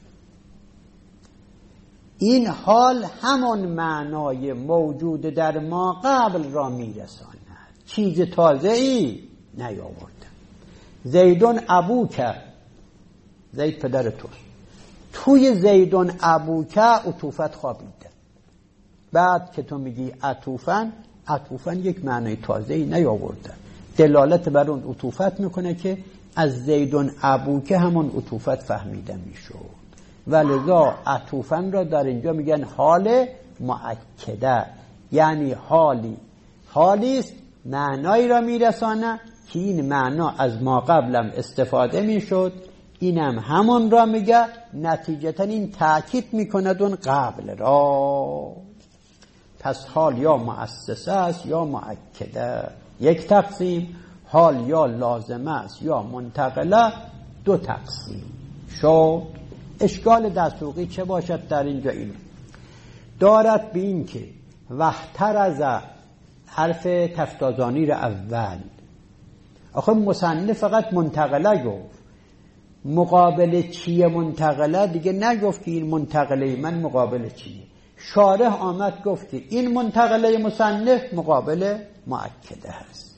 Speaker 1: این حال همان معنای موجود در ما قبل را می رساند، چیز تازه ای نیاورد. زیدون ابوک، زید پدر توست. توی زیدون ابوک عطوفت خوابیده. بعد که تو میگی عطوفن، عطوفن یک معنای تازه ای نیاورده، دلالت بر اون عطوفت میکنه که از زیدون ابوک همون عطوفت فهمیده میشد. ولذا عطوفن را در اینجا میگن حال مؤکده، یعنی حالی حالی است معنایی را میرسانه که این معنا از ما قبلم استفاده میشد، اینم همون را میگه، نتیجتا این تأکید میکند اون قبل را. پس حال یا مؤسسه است یا مؤکده، یک تقسیم. حال یا لازمه است یا منتقله، دو تقسیم شد. اشکال دستوقی چه باشد در اینجا؟ این دارد به این که وحتر از حرف تفتازانی اول، آخه مصنف فقط منتقله گفت، مقابل چیه منتقله دیگه نگفت که این منتقله من مقابل چیه. شارح آمد گفت که این منتقله مصنف مقابل مؤکده هست.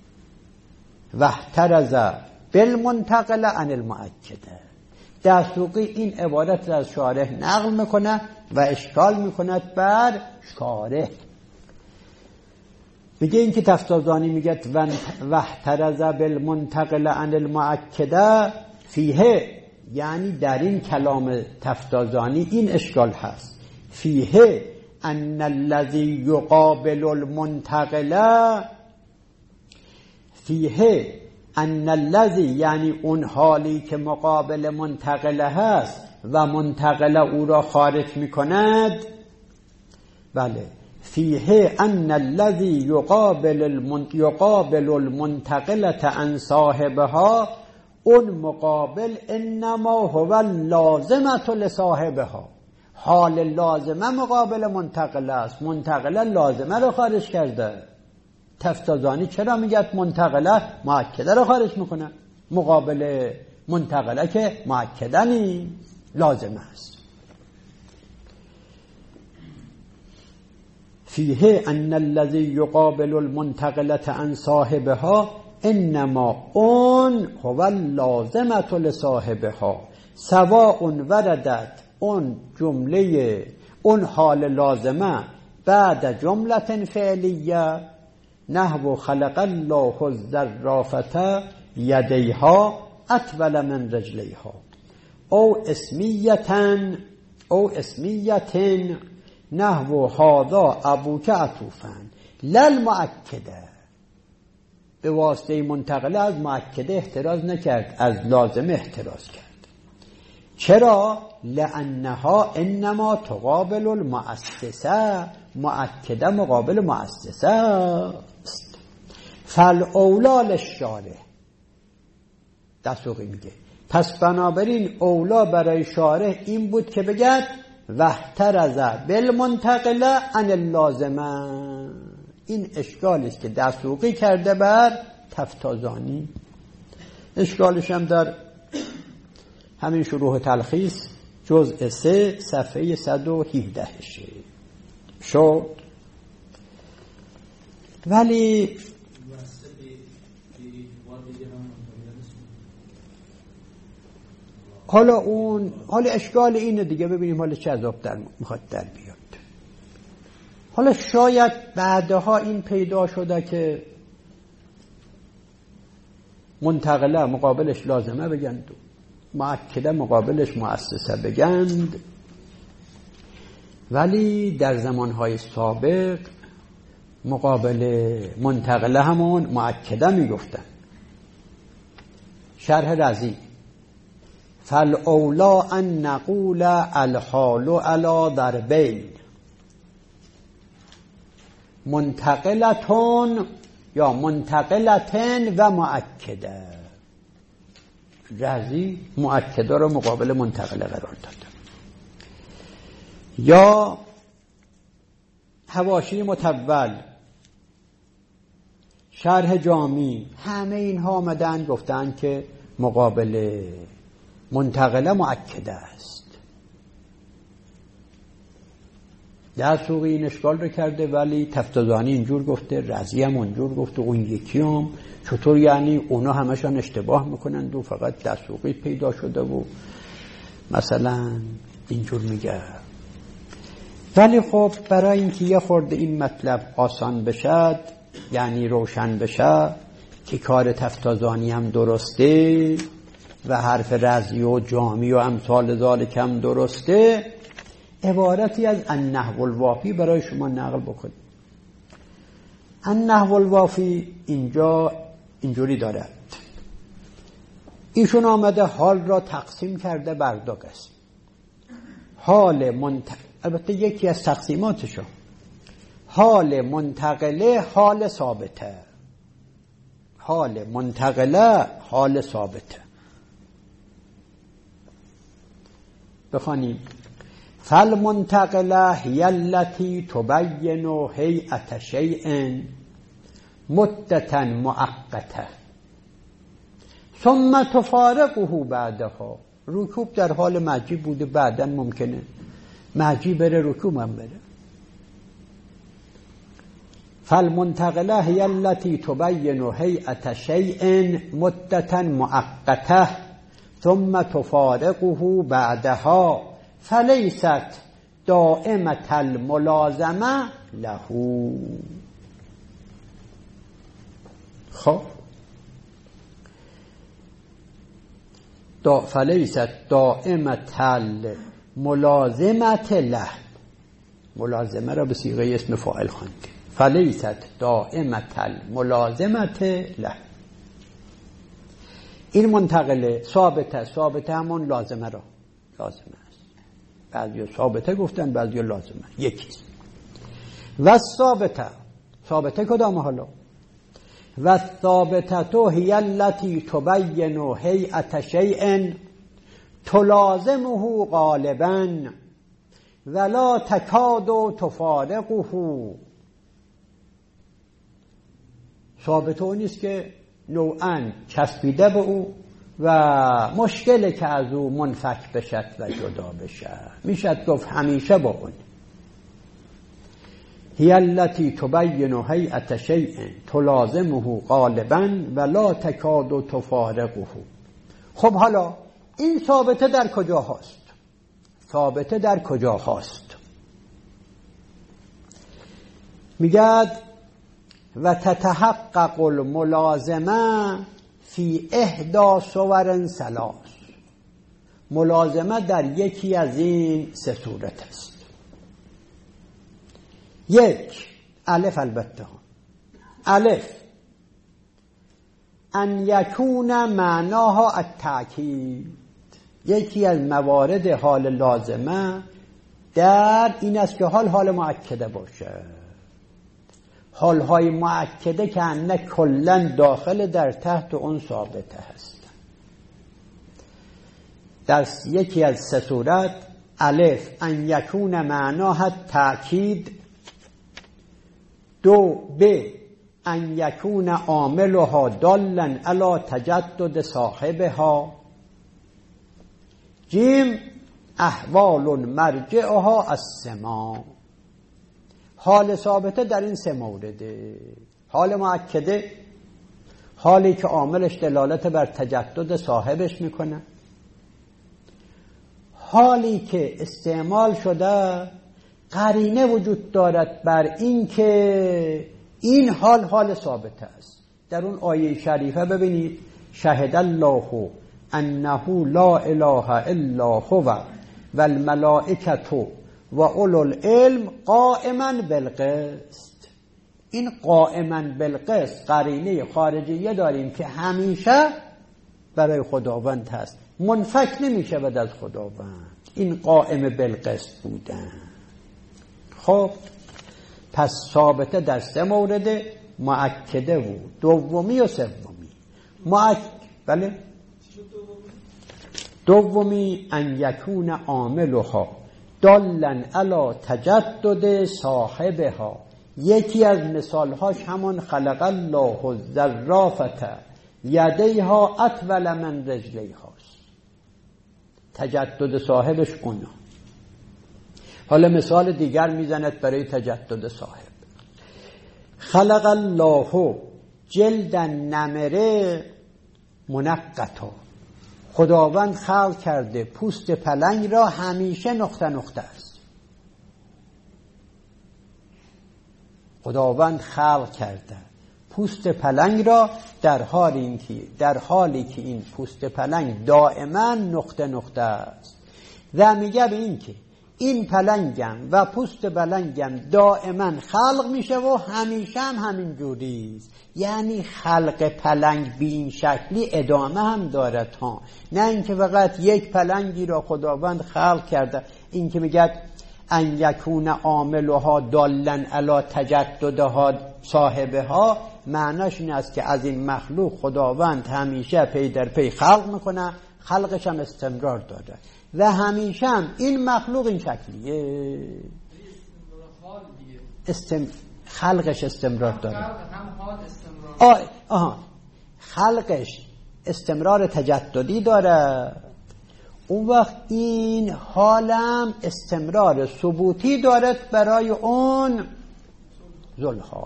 Speaker 1: واحترز بالمنتقله عن المؤکده. دستوقی این عبارت را از شارح نقل میکنه و اشکال میکند بر شارح. میگه این که تفتازانی میگه واحترز بالمنتقله عن المؤکده فیه، یعنی در این کلام تفتازانی این اشکال هست. فیه ان الذی یقابل المنتقله، فیه ان الذی یعنی اون حالی که مقابل منتقله هست و منتقله او را خارج میکند. بله، فیه ان الذی یقابل المنت یقابل المنتقله عن صاحبها، اون مقابل انما هو لازمه لصاحبها، حال لازمه مقابل منتقله است. منتقله لازمه رو خارج کرده. تفتازانی چرا میگه منتقله مؤکده رو خارج میکنه؟ مقابل منتقله که مؤکده نیست، لازمه است. فیه ان الذی یقابل المنتقله عن صاحبها انما اون هو لازمه لصاحبها سواء وردت، اون جمله اون حال لازمه بعد جمله فعلیه نحو خلق الله الزرافه یدیها اطول من رجلیها، او اسمیتن او اسمیتن نحو هذا ابوک عطوفن للمؤکده. به واسطه منتقله از مؤکده احتراز نکرد، از لازمه احتراز کرد. چرا؟ لانها انما تقابل المؤسسه، مؤکده مقابل مؤسسه است. فالاولا للشارع، دستوقی میگه پس بنابراین اولا برای شارع این بود که بگد واحترز بالمنتقله عن اللازمه. این اشکالی است که دستوقی کرده بر تفتازانی. اشکالش هم در همین شروح تلخیص جزء سه صفحه صد و هفده شد. ولی حالا اون حالا اشکال اینه دیگه، ببینیم حالا چه عذاب در میخواد در بیاد. حالا شاید بعدها این پیدا شده که منتقله مقابلش لازمه بگند، مؤکده مقابلش مؤسسه بگند، ولی در زمانهای سابق مقابل منتقله همون مؤکده میگفتن. شرح رازی: فالاولا ان نقول الحال علی ضربین منتقلتون یا منتقلتن و مؤکده. رازی مؤکده رو مقابل منتقله قرار داده. یا حواشی متول، شرح جامی، همه اینها آمدن گفتن که مقابل منتقله مؤکده است. دستوقی این اشکال رو کرده، ولی تفتازانی اینجور گفته، رازی هم اونجور گفته، اون یکی هم چطور؟ یعنی اونا همشان اشتباه میکنند و فقط دستوقی پیدا شده و مثلا اینجور میگه. ولی خب برای اینکه یه خورده این مطلب آسان بشه، یعنی روشن بشه که کار تفتازانی هم درسته و حرف رازی و جامی و امثال ذالک هم درسته، عبارتی از النحو الوافی برای شما نقل بکنید. النحو الوافی اینجا اینجوری دارد. ایشون آمده حال را تقسیم کرده بر دو قسم. حال منتقل، البته یکی از تقسیماتشو، حال منتقله، حال ثابته. حال منتقله، حال ثابته. بخوانیم: فالمنتقله هی التی تبین هیئت شیء مدتا مؤقته ثم تفارقه بعدها. رکوب در حال مجی بوده، بعدا ممکنه مجی بره رکوب هم بره. فالمنتقله هی التی تبین هیئت شیء مدتا مؤقته ثم تفارقه بعدها فلیست دائمة الملازمه له. خب دا فلیست دائمة الملازمه له، ملازمه را به صیغه اسم فاعل خواندیم. فلیست دائمة الملازمه له. این منتقله ثابته، ثابته همون لازمه را، لازمه است. بعضی ثابته گفتن، بعضی لازمه، یکیست. و ثابته، ثابته کدام حالا؟ و ثابته تو هی التی تبین هیئت شیء تلازمه غالبا ولا تکاد تفارقه. ثابته اون نیست که نوعاً چسبیده به او و مشکله که از او منفک بشد و جدا بشه. میشد گفت همیشه با اون. هی التی تبین هیئت شیء تلازمه غالبا ولا تکاد تفارقه. خب حالا این ثابته در کجا هست؟ ثابته در کجا هست؟ میگد و تتحقق الملازمه فی احدا صور ثلاث. ملازمه در یکی از این سه صورت است. یک، الف، البته الف ان یکون معناها التأکید. یکی از موارد حال لازمه در این است که حال حال مؤکده باشه. حال های مؤکده که انه کلن داخل در تحت اون ثابته هست. در یکی از سه صورت الف ان یکون معناها تأکید، دو ب ان یکون عاملها دالا علی تجدد صاحبها، جیم احوال مرجعها السماع. حال ثابته در این سه مورده. حال مؤکده حالی که عاملش دلالت بر تجدد صاحبش میکنه، حالی که استعمال شده قرینه وجود دارد بر این که این حال حال ثابته است. در اون آیه شریفه ببینید شهد الله انه لا اله الا هو و الملائکه و اولو العلم قائما بالقسط. این قائما بالقسط قرینه خارجیه داریم که همیشه برای خداوند هست، منفک نمیشه بعد از خداوند. این قائم بالقسط بودن. خب پس ثابته در سه مورد، مؤکده بود، دومی و سومی. مؤک... بله دومی ان یکون عاملها دالا علی تجدد صاحبها. یکی از مثالهاش همان خلق الله الذرافة یدیها اطول من رجلیهاست. تجدد صاحبش اونا. حالا مثال دیگر میزند برای تجدد صاحب. خلق الله جلد نمره منقطا. خداوند خلق کرده پوست پلنگ را همیشه نقطه نقطه است. خداوند خلق کرده پوست پلنگ را در حالی که در حالی که این پوست پلنگ دائما نقطه نقطه است. و میگه به این که این پلنگم و پوست پلنگم دائما خلق میشه و همیشه هم همین جوریست. یعنی خلق پلنگ به این شکلی ادامه هم دارد ها، نه اینکه فقط یک پلنگی را خداوند خلق کرده. این که میگه ان یکون عاملها دالا علی تجددها صاحبها، معناش این است که از این مخلوق خداوند همیشه پی در پی خلق میکنه، خلقش هم استمرار داره و همیشه هم این مخلوق این شکلیه. استم... خلقش استمرار داره.
Speaker 3: هم حال استمرار.
Speaker 1: آه... آها. خلقش استمرار تجددی داره، اون وقت این حالم استمرار ثبوتی دارد برای اون ذلها.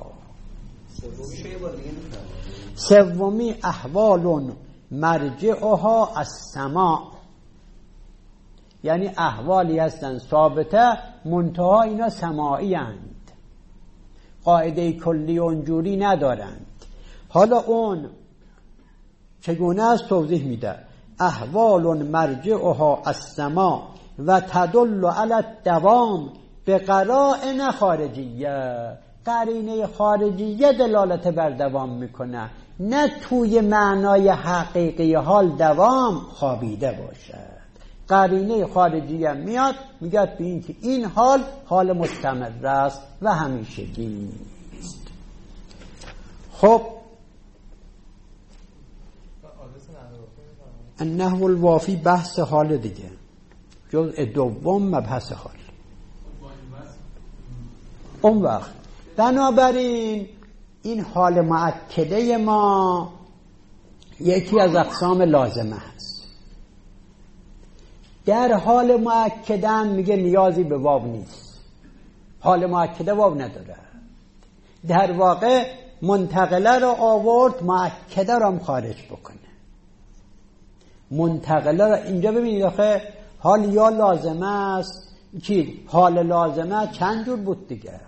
Speaker 1: سومی احوال مرجعها السماع. یعنی احوالی هستند ثابته منتها اینا سماعی اند، قاعده کلی اونجوری ندارند. حالا اون چگونه است توضیح میده. احوال مرجعها السماع و تدل علی الدوام به قرائن خارجیه. قرینه خارجیه دلالت بر دوام میکنه، نه توی معنای حقیقی حال دوام خوابیده باشد. قرینه خارجیه میاد میگه به این که این حال حال مستمر است و همیشگی است. خب النحو الوافی بحث حال دیگه، جزء دوم مبحث حال. اون وقت بنابراین این حال مؤکده ما یکی از اقسام لازمه هست. در حال مؤکدن میگه نیازی به واو نیست، حال مؤکده واو نداره. در واقع منتقله رو آورد مؤکده رو هم خارج بکنه. منتقله رو اینجا ببینید آخه حال یا لازمه است. چی؟ حال لازمه چند جور بود دیگه.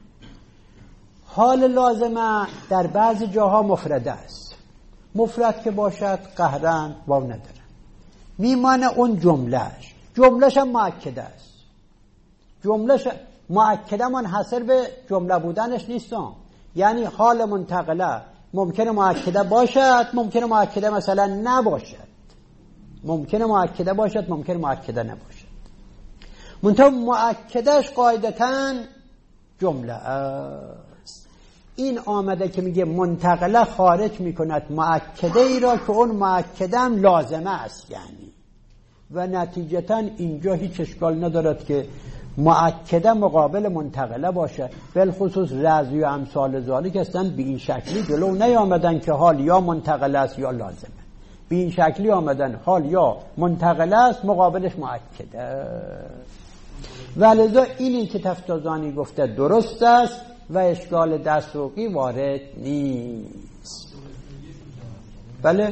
Speaker 1: حال لازمه در بعضی جاها مفرده است. مفرد که باشد قهرن واو نداره، میمانه اون جملهش. جملهش هم مؤکده است. جملهش مؤکده منحصر به جمله بودنش نیست. یعنی حال منتقله ممکنه مؤکده باشد، ممکنه مؤکده مثلا نباشد، ممکنه مؤکده باشد، ممکنه مؤکده نباشد. منتها مؤکدش قاعدتاً جمله است. این آمده که میگه منتقله خارج میکند مؤکده ای را که اون مؤکده هم لازمه است. یعنی و نتیجتا اینجا هیچ اشکال ندارد که مؤکده مقابل منتقله باشه. بالخصوص رضی و امثال ذالک هستن به این شکلی جلو نیامدن که حال یا منتقله است یا لازمه، به این شکلی آمدن حال یا منتقله است مقابلش مؤکده. ولذا اینی که تفتازانی گفته درست است و اشکال دستوقی وارد نیست. بله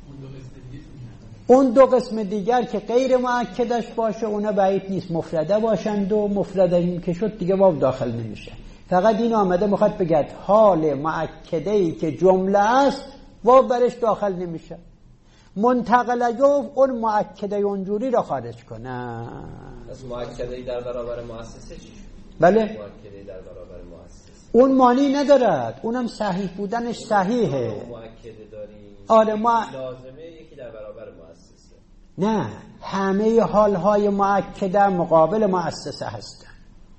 Speaker 1: اون دو قسم دیگر که غیر مؤکدش باشه اونا بعید نیست مفرده باشند و مفرده این که شد دیگه واو داخل نمیشه. فقط این آمده میخواد بگه حال مؤکده‌ای که جمله است واو برش داخل نمیشه. منتقله گفت اون مؤکده اونجوری را خارج کنه.
Speaker 4: از مؤکده‌ای در برابر مؤسسه چی شد؟
Speaker 1: بله
Speaker 4: مؤکده‌ای در برابر مؤسسه
Speaker 1: اون معنی ندارد، اونم صحیح بودنش صحیحه.
Speaker 4: مؤکده داریم
Speaker 1: آره ما
Speaker 4: لازمه یکی در برابر مؤسسه.
Speaker 1: نه همه حالهای مؤکده مقابل مؤسسه هستن.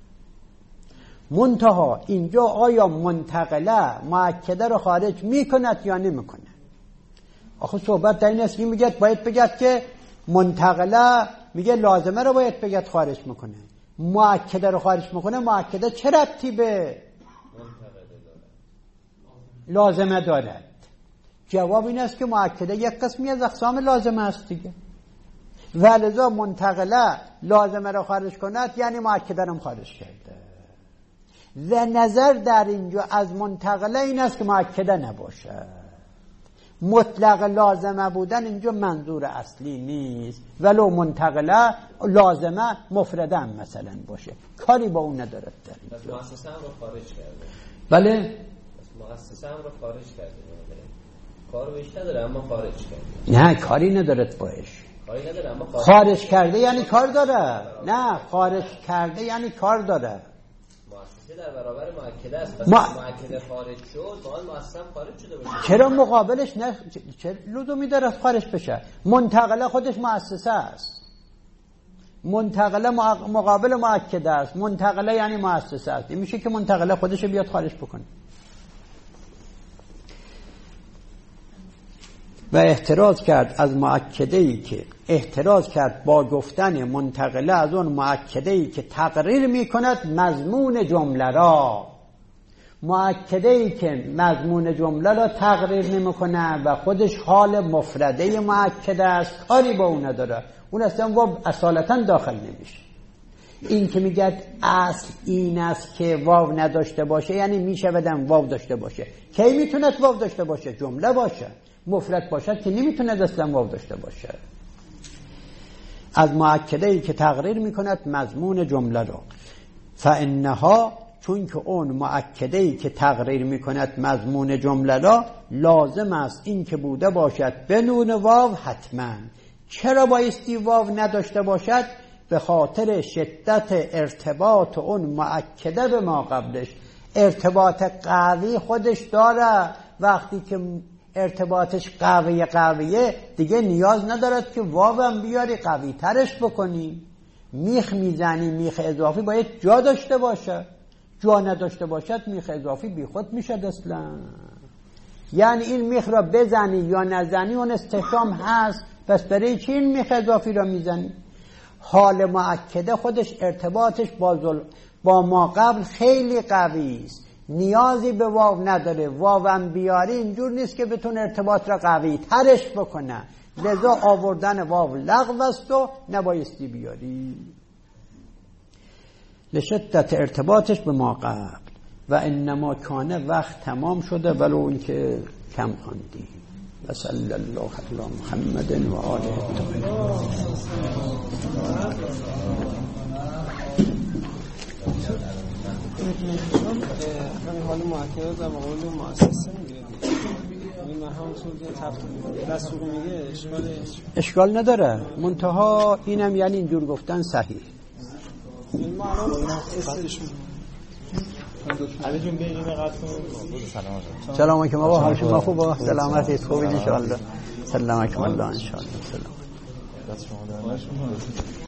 Speaker 1: منتها اینجا آیا منتقله مؤکده رو خارج میکند یا نمیکنه؟ آخه صحبت در این است که میگه باید بگید که منتقله میگه لازمه رو باید بگید خارج میکنه، مؤکده رو خارج میکنه. مؤکده چه ربطی به لازمه دارد؟ جواب این است که مؤکده یک قسمی از اقسام لازمه است دیگه. ولذا منتقله لازمه رو خارج کند یعنی مؤکده رو خارج کرده. و نظر در اینجا از منتقله این است که مؤکده نباشه. مطلق لازمه بودن اینجا منظور اصلی نیست، ولو منتقله لازمه مفرده هم مثلا باشه کاری با اون ندارد. در
Speaker 4: از مؤسسه هم رو خارج کرده.
Speaker 1: بله
Speaker 4: از مؤسسه هم رو خارج کرده. کار بهش نداره اما خارج کرده.
Speaker 1: نه کاری ندارد باش.
Speaker 4: کاری نداره اما خارج,
Speaker 1: خارج کرده یعنی کار داره. نه خارج کرده یعنی کار داره.
Speaker 4: مؤسسه در برابر مؤکده است. پس
Speaker 1: ما...
Speaker 4: مؤکده خارج شد باید مؤسسه هم خارج شده باشه.
Speaker 1: چرا مقابلش نه چه لزومی داره خارج بشه؟ منتقله خودش مؤسسه است. منتقله مقابل مؤکده است. منتقله یعنی مؤسسه است. این میشه که منتقله خودش بیاد خارج بکنه. و احتراز کرد از مؤکده‌ای که احتراز کرد با گفتن منتقله از اون مؤکده‌ای که تقریر میکند مضمون جمله را. مؤکده‌ای که مضمون جمله را تقریر نمیکنه و خودش حال مفرده مؤکده است کاری با اون نداره، اون اصلا واو اصالتا داخل نمیشه. این که میگه اصل این است که واو نداشته باشه یعنی میشه بدن واو داشته باشه. کی میتونه واو داشته باشه؟ جمله باشه. مفرد باشد که نمیتونه اصلا واو داشته باشه. از مؤکده‌ای که تقریر میکند مضمون جمله را. فانها چون که اون مؤکده‌ای که تقریر میکند مضمون جمله را لازم است این که بوده باشد بدون واو حتما. چرا بایستی واو نداشته باشد؟ به خاطر شدت ارتباط اون مؤکده به ما قبلش. ارتباط قوی خودش داره. وقتی که ارتباطش قویه قویه دیگه نیاز ندارد که واو هم بیاری قوی ترش بکنی. میخ میزنی میخ اضافی باید جا داشته باشه. جا نداشته باشد میخ اضافی بی خود میشه اصلا. یعنی این میخ را بزنی یا نزنی اون استحکام هست، پس برای چی این میخ اضافی را میزنی؟ حال مؤکده خودش ارتباطش با, زل... با ما قبل خیلی قوی است، نیازی به واو نداره. واو هم بیاری اینجور نیست که بتون ارتباط را قوی ترش بکنه. لذا آوردن واو لغو است و نبایستی بیاری لشدت ارتباطش به ما قبل. و انما کانه وقت تمام شده ولو این که کم خواندیم. و صلی الله علی محمد و آله الطاهرین.
Speaker 2: همین حال مؤکده در مقابل مؤسسه میگیره این هم صورت دستور میگه اشکال
Speaker 1: اشکال نداره. منتها اینم یعنی اینجور گفتن صحیح.
Speaker 2: این معنا استش علی جون بگیم قطع
Speaker 1: سلام سلام علیکم آقا حال شما خوبه؟ سلامت خوبی ان شاء الله. سلام علیکم الله ان شاء الله. سلام.